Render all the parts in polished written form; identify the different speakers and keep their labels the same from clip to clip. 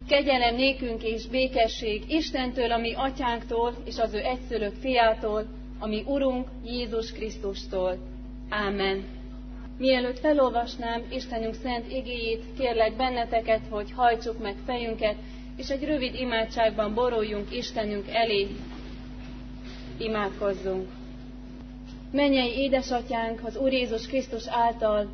Speaker 1: Kegyelem nékünk és békesség Istentől, a mi atyánktól, és az ő egyszülött fiától, a mi Urunk Jézus Krisztustól. Ámen. Mielőtt felolvasnám Istenünk szent igéjét, kérlek benneteket, hogy hajtsuk meg fejünket, és egy rövid imádságban boruljunk Istenünk elé. Imádkozzunk. Mennyei édesatyánk, az Úr Jézus Krisztus által,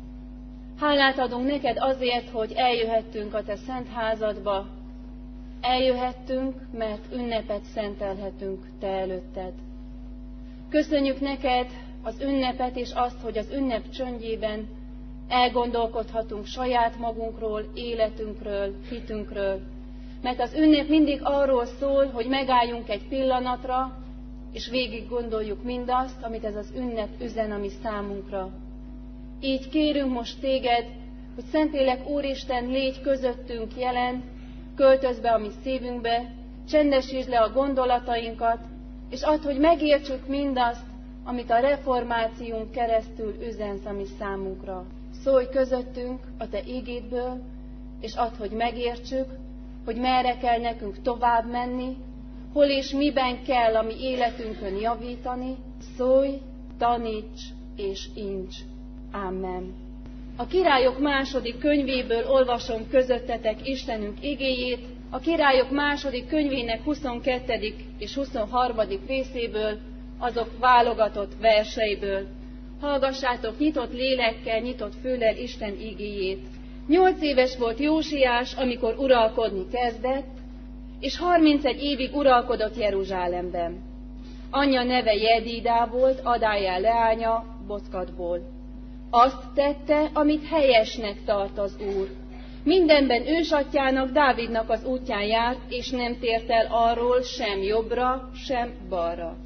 Speaker 1: hálát adunk neked azért, hogy eljöhettünk a te szent házadba. Eljöhettünk, mert ünnepet szentelhetünk te előtted. Köszönjük neked az ünnepet és azt, hogy az ünnep csöndjében elgondolkodhatunk saját magunkról, életünkről, hitünkről. Mert az ünnep mindig arról szól, hogy megálljunk egy pillanatra, és végig gondoljuk mindazt, amit ez az ünnep üzen a mi számunkra. Így kérünk most téged, hogy Szentlélek Úristen, légy közöttünk jelen, költözz be a mi szívünkbe, csendesítsd le a gondolatainkat, és add, hogy megértsük mindazt, amit a reformáción keresztül üzensz a mi számunkra. Szólj közöttünk a te ígédből, és add, hogy megértsük, hogy merre kell nekünk tovább menni, hol és miben kell a mi életünkön javítani. Szólj, taníts és ints. Amen. A Királyok második könyvéből olvasom közöttetek Istenünk igéjét, a Királyok második könyvének 22. és 23. részéből, azok válogatott verseiből. Hallgassátok nyitott lélekkel, nyitott füllel Isten igéjét. 8 éves volt Jósiás, amikor uralkodni kezdett, és 31 évig uralkodott Jeruzsálemben. Anyja neve Jedídá volt, Adájá leánya, Bockatból. Azt tette, amit helyesnek tart az Úr. Mindenben ősatyjának, Dávidnak az útján járt, és nem tért el arról sem jobbra, sem balra.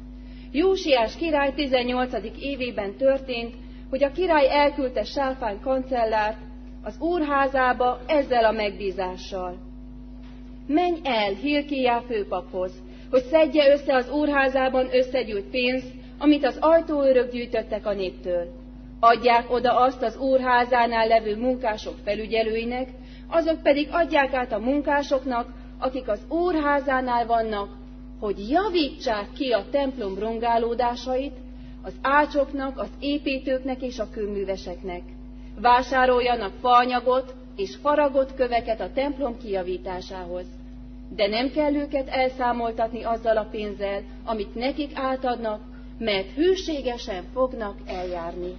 Speaker 1: Jósiás király 18. évében történt, hogy a király elküldte Sáfán kancellárt az úrházába ezzel a megbízással. Menj el Hilkiá főpaphoz, hogy szedje össze az úrházában összegyűjt pénzt, amit az ajtóőrök gyűjtöttek a néptől. Adják oda azt az úrházánál levő munkások felügyelőinek, azok pedig adják át a munkásoknak, akik az úrházánál vannak, hogy javítsák ki a templom rongálódásait, az ácsoknak, az építőknek és a kőműveseknek. Vásároljanak faanyagot és faragott köveket a templom kijavításához. De nem kell őket elszámoltatni azzal a pénzzel, amit nekik átadnak, mert hűségesen fognak eljárni.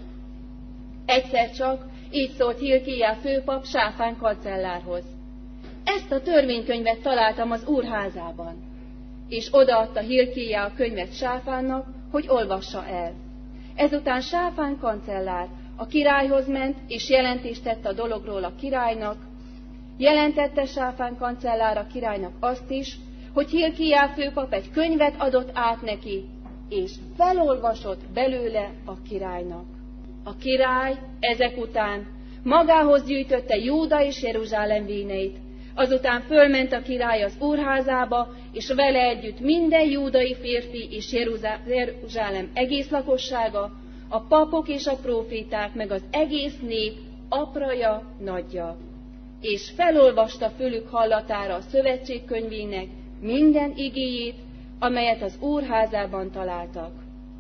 Speaker 1: Egyszer csak így szólt Hilkiá főpap Sáfán kancellárhoz. Ezt a törvénykönyvet találtam az úrházában. És odaadta Hilkiá a könyvet Sáfánnak, hogy olvassa el. Ezután Sáfán kancellár a királyhoz ment, és jelentést tett a dologról a királynak. Jelentette Sáfán kancellár a királynak azt is, hogy Hilkiá főpap egy könyvet adott át neki, és felolvasott belőle a királynak. A király ezek után magához gyűjtötte Júda és Jeruzsálem véneit. Azután fölment a király az úrházába, és vele együtt minden júdai férfi és Jeruzsálem egész lakossága, a papok és a próféták, meg az egész nép, apraja, nagyja. És felolvasta fülük hallatára a szövetség könyvének minden igéjét, amelyet az úrházában találtak.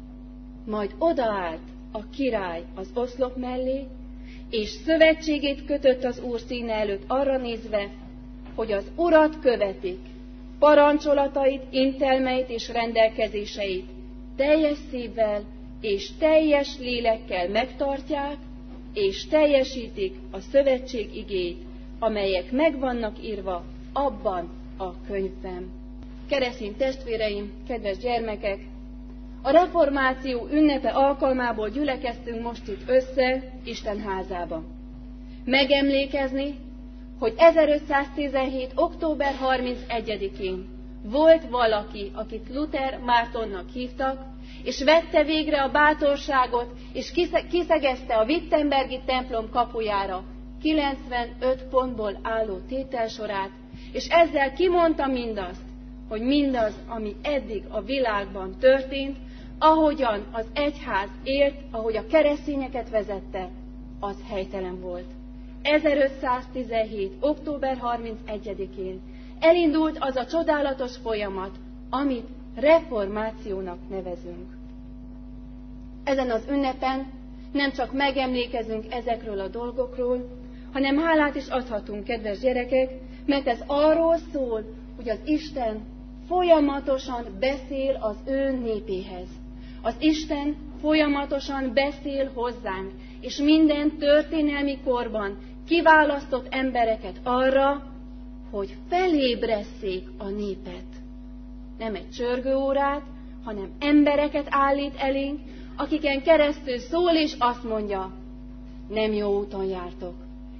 Speaker 1: Majd odaállt a király az oszlop mellé, és szövetségét kötött az Úr színe előtt arra nézve, hogy az Urat követik, parancsolatait, intelmeit és rendelkezéseit teljes szívvel és teljes lélekkel megtartják, és teljesítik a szövetség igéit, amelyek megvannak írva abban a könyvben. Keresztény testvéreim, kedves gyermekek! A reformáció ünnepe alkalmából gyülekeztünk most itt össze Isten házában. Megemlékezni, hogy 1517. október 31-én volt valaki, akit Luther Mártonnak hívtak, és vette végre a bátorságot, és kiszegezte a wittenbergi templom kapujára 95 pontból álló tételsorát, és ezzel kimondta mindazt, hogy mindaz, ami eddig a világban történt, ahogyan az egyház élt, ahogy a keresztényeket vezette, az helytelen volt. 1517. október 31-én elindult az a csodálatos folyamat, amit reformációnak nevezünk. Ezen az ünnepen nem csak megemlékezünk ezekről a dolgokról, hanem hálát is adhatunk, kedves gyerekek, mert ez arról szól, hogy az Isten folyamatosan beszél az ő népéhez. Az Isten folyamatosan beszél hozzánk, és minden történelmi korban kiválasztott embereket arra, hogy felébresszék a népet. Nem egy csörgőórát, hanem embereket állít elénk, akiken keresztül szól és azt mondja, nem jó úton jártok.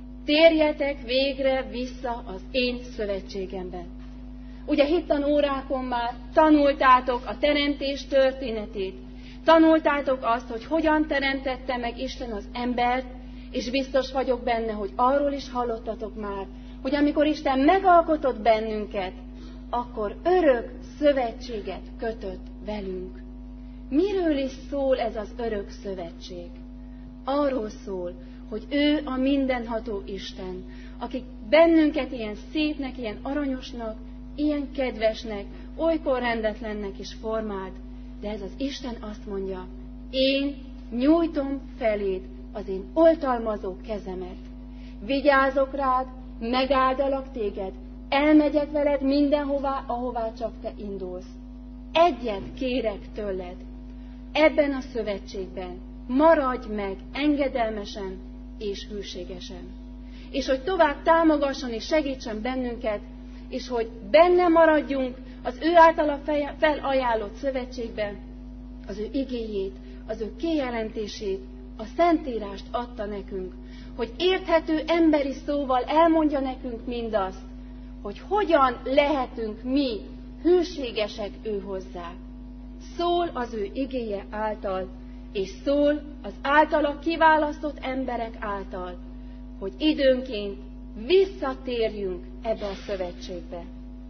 Speaker 1: Térjetek végre vissza az én szövetségembe. Ugye hittanórákon már tanultátok a teremtés történetét. Tanultátok azt, hogy hogyan teremtette meg Isten az embert, és biztos vagyok benne, hogy arról is hallottatok már, hogy amikor Isten megalkotott bennünket, akkor örök szövetséget kötött velünk. Miről is szól ez az örök szövetség? Arról szól, hogy ő a mindenható Isten, aki bennünket ilyen szépnek, ilyen aranyosnak, ilyen kedvesnek, olykor rendetlennek is formált, de ez az Isten azt mondja, én nyújtom feléd az én oltalmazó kezemet. Vigyázok rád, megáldalak téged, elmegyek veled mindenhová, ahová csak te indulsz. Egyet kérek tőled, ebben a szövetségben maradj meg engedelmesen és hűségesen. És hogy tovább támogasson és segítsen bennünket, és hogy benne maradjunk az ő általa felajánlott szövetségben, az ő igéjét, az ő kijelentését, a Szentírást adta nekünk, hogy érthető emberi szóval elmondja nekünk mindazt, hogy hogyan lehetünk mi hűségesek ő hozzá. Szól az ő igéje által, és szól az általa kiválasztott emberek által, hogy időnként visszatérjünk ebbe a szövetségbe.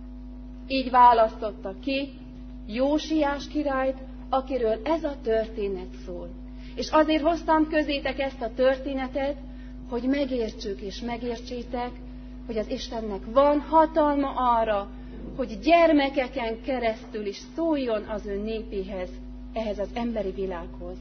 Speaker 1: Így választotta ki Jósiás királyt, akiről ez a történet szól. És azért hoztam közétek ezt a történetet, hogy megértsük és megértsétek, hogy az Istennek van hatalma arra, hogy gyermekeken keresztül is szóljon az ő népéhez, ehhez az emberi világhoz.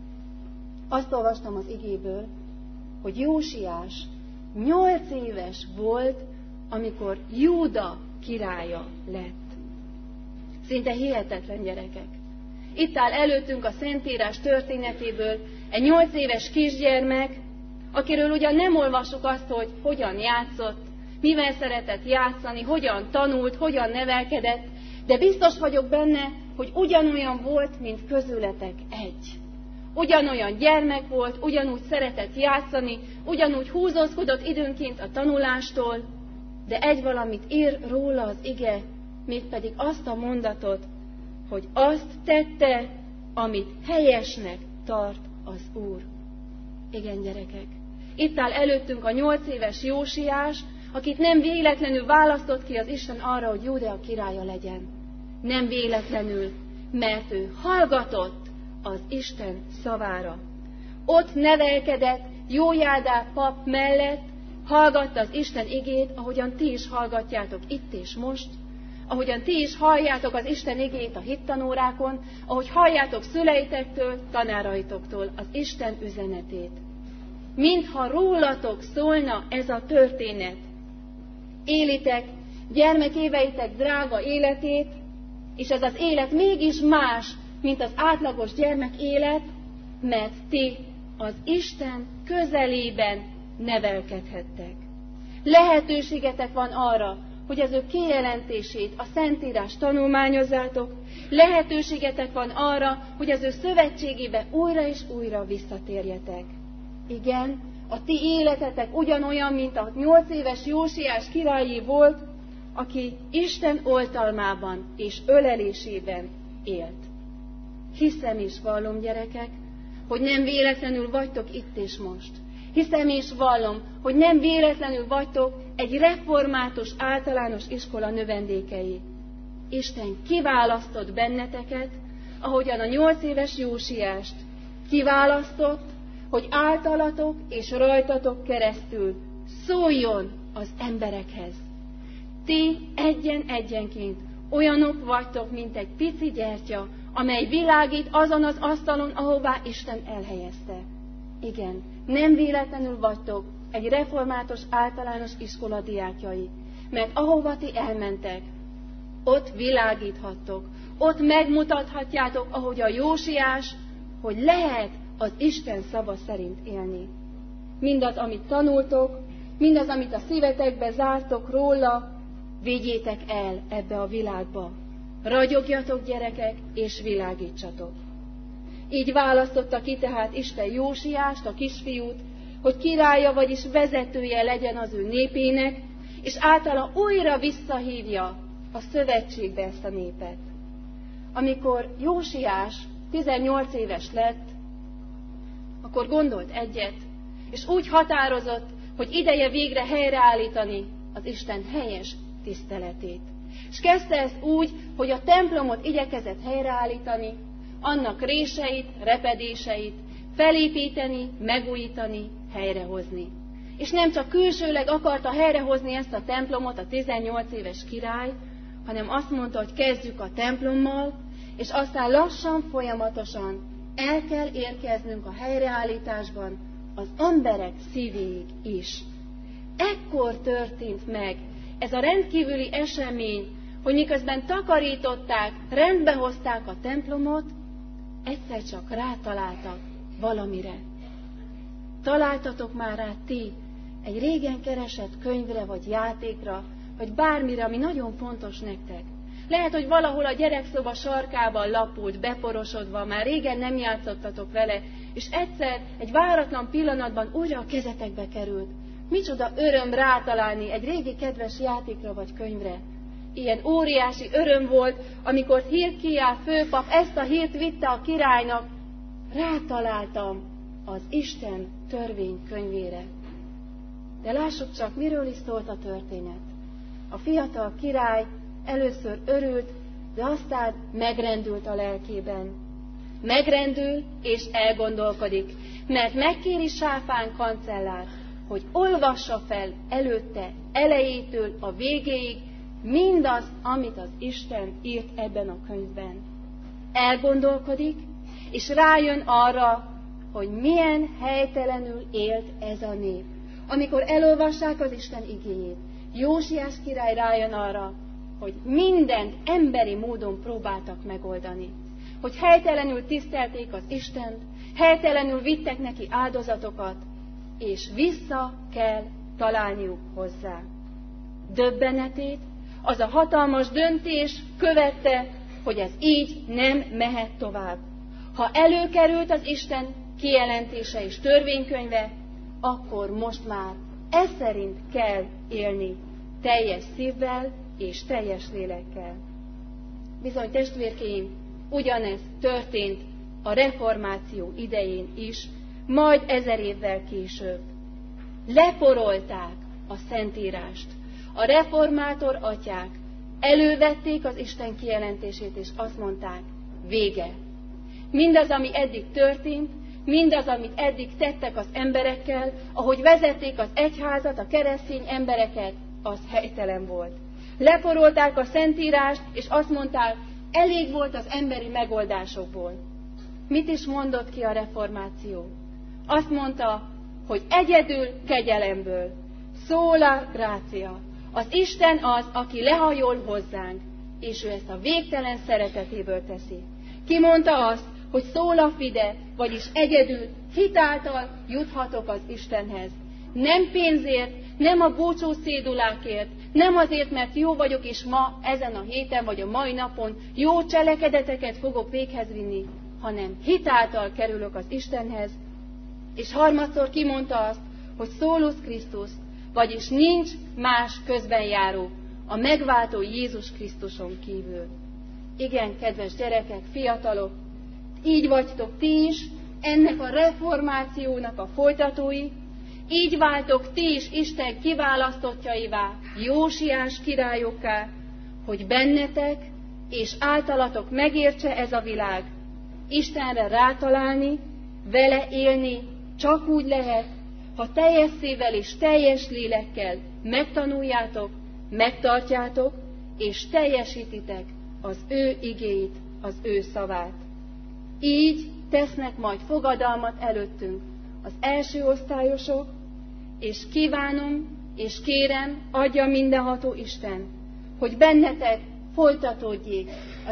Speaker 1: Azt olvastam az igéből, hogy Jósiás 8 éves volt, amikor Júda királya lett. Szinte hihetetlen, gyerekek. Itt áll előttünk a Szentírás történetéből egy 8 éves kisgyermek, akiről ugyan nem olvasjuk azt, hogy hogyan játszott, mivel szeretett játszani, hogyan tanult, hogyan nevelkedett, de biztos vagyok benne, hogy ugyanolyan volt, mint közületek egy. Ugyanolyan gyermek volt, ugyanúgy szeretett játszani, ugyanúgy húzózkodott időnként a tanulástól, de egy valamit ír róla az ige, mégpedig azt a mondatot, hogy azt tette, amit helyesnek tart az Úr. Igen, gyerekek, itt áll előttünk a 8 éves Jósiás, akit nem véletlenül választott ki az Isten arra, hogy Júdea királya legyen. Nem véletlenül, mert ő hallgatott az Isten szavára. Ott nevelkedett Jójádá pap mellett, hallgatta az Isten igét, ahogyan ti is hallgatjátok itt és most, ahogyan ti is halljátok az Isten igét a hittanórákon, ahogy halljátok szüleitektől, tanáraitoktól az Isten üzenetét. Mintha rólatok szólna ez a történet. Élitek gyermekéveitek drága életét, és ez az élet mégis más, mint az átlagos gyermek élet, mert ti az Isten közelében nevelkedhettek. Lehetőségetek van arra, hogy az ő kijelentését, a Szentírást tanulmányozzátok, lehetőségetek van arra, hogy az ő szövetségébe újra és újra visszatérjetek. Igen, a ti életetek ugyanolyan, mint a 8 éves Jósiás királyi volt, aki Isten oltalmában és ölelésében élt. Hiszem és vallom, gyerekek, hogy nem véletlenül vagytok itt és most. Hiszem és vallom, hogy nem véletlenül vagytok egy református általános iskola növendékei. Isten kiválasztott benneteket, ahogyan a 8 éves Jósiást kiválasztott, hogy általatok és rajtatok keresztül szóljon az emberekhez. Ti egyenként olyanok vagytok, mint egy pici gyertya, amely világít azon az asztalon, ahová Isten elhelyezte. Igen, nem véletlenül vagytok egy református általános iskola diákjai, mert ahova ti elmentek, ott világíthattok, ott megmutathatjátok, ahogy a Jósiás, hogy lehet az Isten szava szerint élni. Mindaz, amit tanultok, mindaz, amit a szívetekbe zártok róla, vigyétek el ebbe a világba. Ragyogjatok, gyerekek, és világítsatok. Így választotta ki tehát Isten Jósiást, a kisfiút, hogy királya, vagyis vezetője legyen az ő népének, és általa újra visszahívja a szövetségbe ezt a népet. Amikor Jósiás 18 éves lett, akkor gondolt egyet, és úgy határozott, hogy ideje végre helyreállítani az Isten helyes tiszteletét. És kezdte ezt úgy, hogy a templomot igyekezett helyreállítani, annak réseit, repedéseit felépíteni, megújítani, helyrehozni. És nem csak külsőleg akarta helyrehozni ezt a templomot a 18 éves király, hanem azt mondta, hogy kezdjük a templommal, és aztán lassan, folyamatosan el kell érkeznünk a helyreállításban az emberek szívéig is. Ekkor történt meg ez a rendkívüli esemény, hogy miközben takarították, rendbehozták a templomot, egyszer csak rátaláltak valamire. Találtatok már rá ti egy régen keresett könyvre, vagy játékra, vagy bármire, ami nagyon fontos nektek. Lehet, hogy valahol a gyerekszoba sarkában lapult, beporosodva, már régen nem játszottatok vele, és egyszer, egy váratlan pillanatban újra a kezetekbe került. Micsoda öröm rátalálni egy régi kedves játékra vagy könyvre. Ilyen óriási öröm volt, amikor Hilkiá főpap ezt a hírt vitte a királynak. Rátaláltam az Isten törvénykönyvére. De lássuk csak, miről is szólt a történet. A fiatal király először örült, de aztán megrendült a lelkében. Megrendül és elgondolkodik, mert megkéri Sáfán kancellárt, hogy olvassa fel előtte, elejétől a végéig mindazt, amit az Isten írt ebben a könyvben. Elgondolkodik, és rájön arra, hogy milyen helytelenül élt ez a nép. Amikor elolvassák az Isten igéjét, Jósiás király rájön arra, hogy mindent emberi módon próbáltak megoldani. Hogy helytelenül tisztelték az Istent, helytelenül vittek neki áldozatokat, és vissza kell találniuk hozzá. Döbbenetét az a hatalmas döntés követte, hogy ez így nem mehet tovább. Ha előkerült az Isten kijelentése és törvénykönyve, akkor most már ez szerint kell élni, teljes szívvel és teljes lélekkel. Bizony, testvérkeim, ugyanez történt a reformáció idején is, majd 1000 évvel később. Leporolták a Szentírást. A reformátor atyák elővették az Isten kijelentését, és azt mondták, vége. Mindaz, ami eddig történt, mindaz, amit eddig tettek az emberekkel, ahogy vezették az egyházat, a keresztény embereket, az helytelen volt. Leporolták a Szentírást, és azt mondták, elég volt az emberi megoldásokból. Mit is mondott ki a reformáció? Azt mondta, hogy egyedül kegyelemből, sola gratia. Az Isten az, aki lehajol hozzánk, és ő ezt a végtelen szeretetéből teszi. Ki mondta azt, hogy sola fide, vagyis egyedül, hitáltal juthatok az Istenhez. Nem pénzért, nem a búcsú szédulákért, nem azért, mert jó vagyok, és ma, ezen a héten, vagy a mai napon jó cselekedeteket fogok véghez vinni, hanem hitáltal kerülök az Istenhez. És harmadszor kimondta azt, hogy Solus Christus, vagyis nincs más közbenjáró a megváltó Jézus Krisztuson kívül. Igen, kedves gyerekek, fiatalok, így vagytok ti is, ennek a reformációnak a folytatói, így váltok ti is Isten kiválasztottjaivá, Jósiás királyokká, hogy bennetek és általatok megértse ez a világ, Istenre rátalálni, vele élni csak úgy lehet, ha teljes szívvel és teljes lélekkel megtanuljátok, megtartjátok, és teljesítitek az ő igéit, az ő szavát. Így tesznek majd fogadalmat előttünk az első osztályosok, és kívánom, és kérem, adja mindenható Isten, hogy bennetek folytatódjék az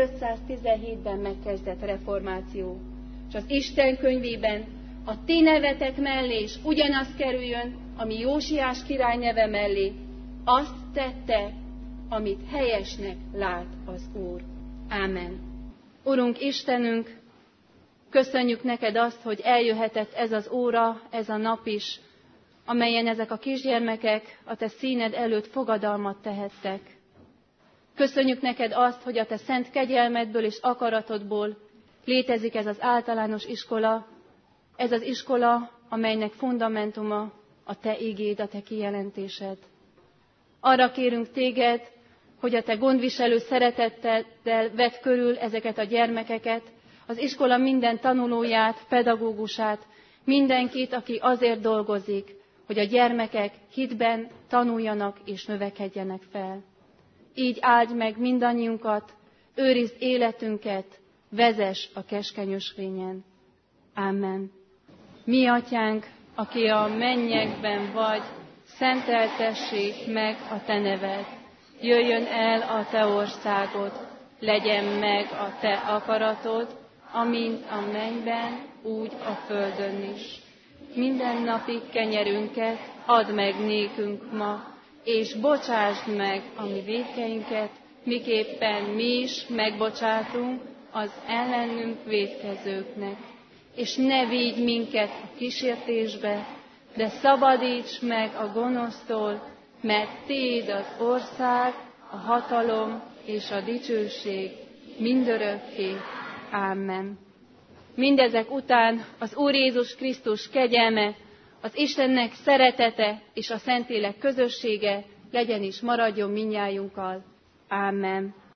Speaker 1: 1517-ben megkezdett reformáció, és az Isten könyvében a ti nevetek mellé is ugyanaz kerüljön, ami Jósiás király neve mellé, azt tette, amit helyesnek lát az Úr. Ámen. Urunk Istenünk, köszönjük neked azt, hogy eljöhetett ez az óra, ez a nap is, amelyen ezek a kisgyermekek a te színed előtt fogadalmat tehettek. Köszönjük neked azt, hogy a te szent kegyelmedből és akaratodból létezik ez az általános iskola, ez az iskola, amelynek fundamentuma a te igéd, a te kijelentésed. Arra kérünk téged, hogy a te gondviselő szeretetteddel vedd körül ezeket a gyermekeket, az iskola minden tanulóját, pedagógusát, mindenkit, aki azért dolgozik, hogy a gyermekek hitben tanuljanak és növekedjenek fel. Így áldj meg mindannyiunkat, őrizd életünket, vezess a keskeny ösvényen. Amen. Mi atyánk, aki a mennyekben vagy, szenteltessék meg a te neved. Jöjjön el a te országod, legyen meg a te akaratod, amint a mennyben, úgy a földön is. Mindennapi kenyerünket add meg nékünk ma, és bocsásd meg a mi vétkeinket, miképpen mi is megbocsátunk az ellenünk vétkezőknek. És ne vigy minket a kísértésbe, de szabadíts meg a gonosztól, mert tiéd az ország, a hatalom és a dicsőség mindörökké. Amen. Mindezek után az Úr Jézus Krisztus kegyelme, az Istennek szeretete és a Szentlélek közössége legyen és maradjon mindnyájunkkal. Amen.